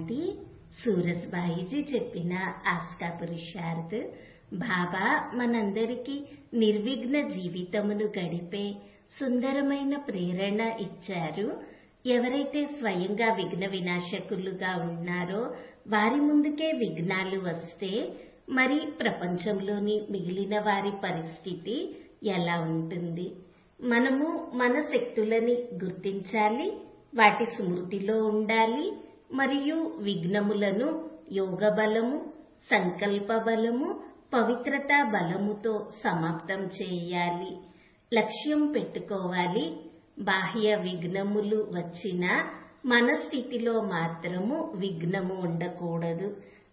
శాంతి. సూరజ్భాయిజీ చెప్పిన ఆస్కా పురుషార్థ్. బాబా మనందరికీ నిర్విఘ్న జీవితమును గడిపే సుందరమైన ప్రేరణ ఇచ్చారు. ఎవరైతే స్వయంగా విఘ్న వినాశకులుగా ఉన్నారో వారి ముందుకే విఘ్నాలు వస్తే మరి ప్రపంచంలోని మిగిలిన వారి పరిస్థితి ఎలా ఉంటుంది? మనము మన శక్తులని గుర్తించాలి, వాటి స్మృతిలో ఉండాలి మరియు విఘ్నములను యోగ బలము, సంకల్ప బలము, పవిత్రతా బలముతో సమాప్తం చేయాలి. లక్ష్యం పెట్టుకోవాలి. బాహ్య విఘ్నములు వచ్చినా మన స్థితిలో మాత్రము విఘ్నము ఉండకూడదు.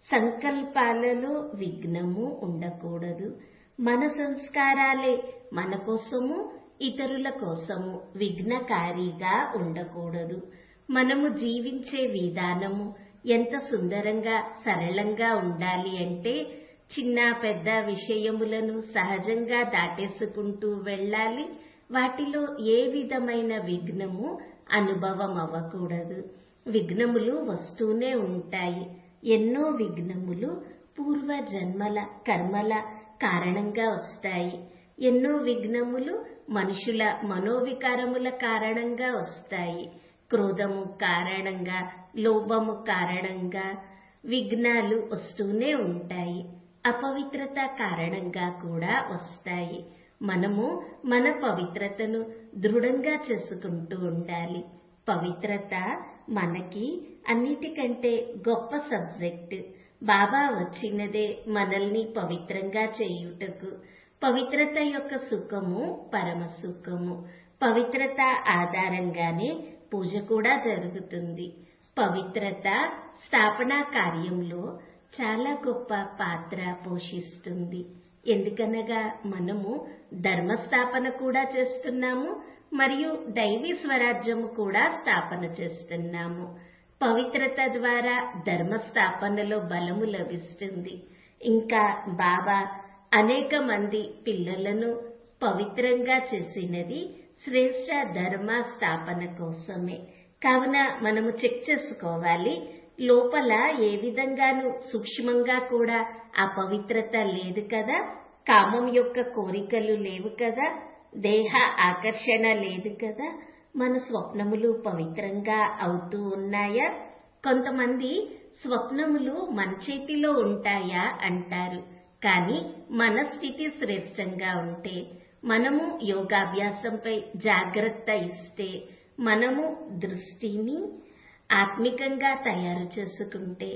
సంకల్పాలలో విఘ్నము ఉండకూడదు. మన సంస్కారాలే మన కోసము, ఇతరుల కోసము విఘ్నకారిగా ఉండకూడదు. మనము జీవించే విధానము ఎంత సుందరంగా సరళంగా ఉండాలి అంటే చిన్న పెద్ద విషయములను సహజంగా దాటేసుకుంటూ వెళ్ళాలి. వాటిలో ఏ విధమైన విఘ్నము అనుభవం అవ్వకూడదు. విఘ్నములు వస్తూనే ఉంటాయి. ఎన్నో విఘ్నములు పూర్వ జన్మల కర్మల కారణంగా వస్తాయి. ఎన్నో విఘ్నములు మనుషుల మనోవికారముల కారణంగా వస్తాయి. క్రోధము కారణంగా, లోభము కారణంగా విఘ్నాలు వస్తూనే ఉంటాయి. అపవిత్రత కారణంగా కూడా వస్తాయి. మనము మన పవిత్రతను దృఢంగా చేసుకుంటూ ఉండాలి. పవిత్రత మనకి అన్నిటికంటే గొప్ప సబ్జెక్ట్. బాబా వచ్చినదే మనల్ని పవిత్రంగా చేయుటకు. పవిత్రత యొక్క సుఖము పరమ సుఖము. పవిత్రత ఆధారంగానే పూజ కూడా జరుగుతుంది. పవిత్రత స్థాపనా కార్యంలో చాలా గొప్ప పాత్ర పోషిస్తుంది. ఎందుకనగా మనము ధర్మస్థాపన కూడా చేస్తున్నాము మరియు దైవీ స్వరాజ్యము కూడా స్థాపన చేస్తున్నాము. పవిత్రత ద్వారా ధర్మస్థాపనలో బలము లభిస్తుంది. ఇంకా బాబా అనేక మంది పిల్లలను పవిత్రంగా చేసినది శ్రేష్ట ధర్మ స్థాపన కోసమే. కావున మనము చెక్ చేసుకోవాలి. లోపల ఏ విధంగానూ సూక్ష్మంగా కూడా అపవిత్రత లేదు కదా, కామం యొక్క కోరికలు లేవు కదా, దేహ ఆకర్షణ లేదు కదా, మన స్వప్నములు పవిత్రంగా అవుతూ ఉన్నాయా? కొంతమంది స్వప్నములు మన చేతిలో ఉంటాయా అంటారు. కానీ మన స్థితి శ్రేష్టంగా ఉంటే, మనము యోగాభ్యాసంపై జాగ్రత్త ఇస్తే, మనము దృష్టిని ఆత్మికంగా తయారు చేసుకుంటే,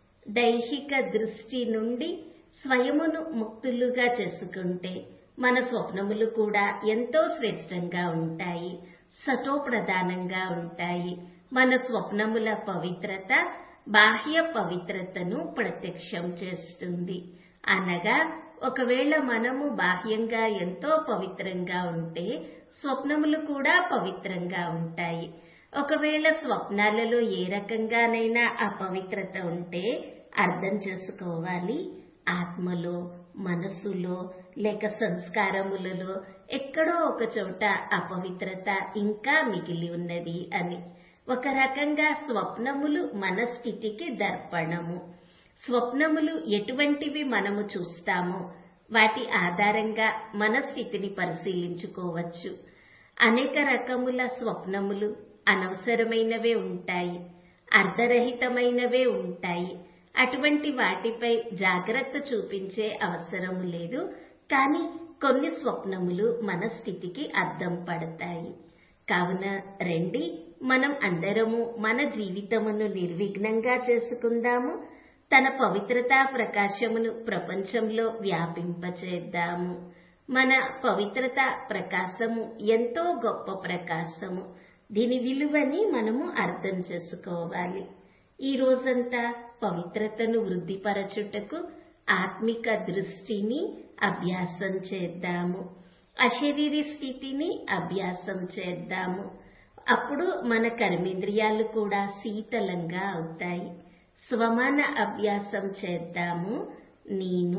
దైహిక దృష్టి నుండి స్వయమును ముక్తులుగా చేసుకుంటే మన స్వప్నములు కూడా ఎంతో శ్రేష్టంగా ఉంటాయి, సతోప్రధానంగా ఉంటాయి. మన స్వప్నముల పవిత్రత బాహ్య పవిత్రతను ప్రత్యక్షం చేస్తుంది. అనగా ఒకవేళ మనము బాహ్యంగా ఎంతో పవిత్రంగా ఉంటే స్వప్నములు కూడా పవిత్రంగా ఉంటాయి. ఒకవేళ స్వప్నాలలో ఏ రకంగానైనా అపవిత్రత ఉంటే అర్థం చేసుకోవాలి. ఆత్మలో, మనసులో లేక సంస్కారములలో ఎక్కడో ఒక చోట అపవిత్రత ఇంకా మిగిలి ఉన్నది అని. ఒక రకంగా స్వప్నములు మన స్థితికి దర్పణము. స్వప్నములు ఎటువంటివి మనము చూస్తామో వాటి ఆధారంగా మన స్థితిని పరిశీలించుకోవచ్చు. అనేక రకముల స్వప్నములు అనవసరమైనవే ఉంటాయి, అర్ధరహితమైనవే ఉంటాయి. అటువంటి వాటిపై జాగ్రత్త చూపించే అవసరము లేదు. కానీ కొన్ని స్వప్నములు మన స్థితికి అద్దం పడతాయి. కావున రండి, మనం అందరము మన జీవితమును నిర్విఘ్నంగా చేసుకుందాము. తన పవిత్రతా ప్రకాశమును ప్రపంచంలో వ్యాపింపచేద్దాము. మన పవిత్రతా ప్రకాశము ఎంతో గొప్ప ప్రకాశము. దీని విలువని మనము అర్థం చేసుకోవాలి. ఈ రోజంతా పవిత్రతను వృద్ధిపరచుటకు ఆత్మిక దృష్టిని అభ్యాసం చేద్దాము. అశరీరి స్థితిని అభ్యాసం చేద్దాము. అప్పుడు మన కర్మేంద్రియాలు కూడా శీతలంగా అవుతాయి. స్వమాన అభ్యాసం చేద్దాము. నేను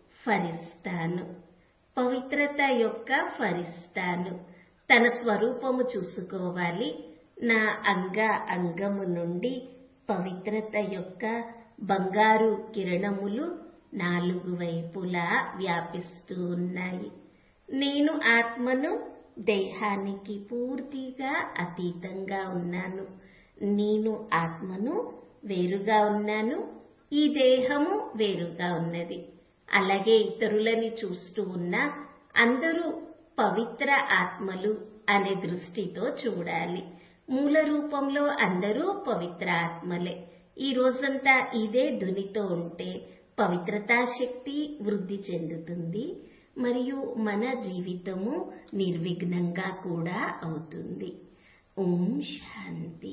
ఫరిస్తాను, పవిత్రత యొక్క ఫరిస్తాను. తన స్వరూపము చూసుకోవాలి. నా అంగ అంగము నుండి పవిత్రత యొక్క బంగారు కిరణములు 4 వైపులా వ్యాపిస్తూ ఉన్నాయి. నేను ఆత్మను, దేహానికి పూర్తిగా అతీతంగా ఉన్నాను. నేను ఆత్మను, వేరుగా ఉన్నాను. ఈ దేహము వేరుగా ఉన్నది. అలాగే ఇతరులని చూస్తూ ఉన్న అందరూ పవిత్ర ఆత్మలు అనే దృష్టితో చూడాలి. మూల రూపంలో అందరూ పవిత్ర ఆత్మలే. ఈ రోజంతా ఇదే ధునితో ఉంటే పవిత్రతా శక్తి వృద్ధి చెందుతుంది మరియు మన జీవితము నిర్విఘ్నంగా కూడా అవుతుంది. ఓం శాంతి.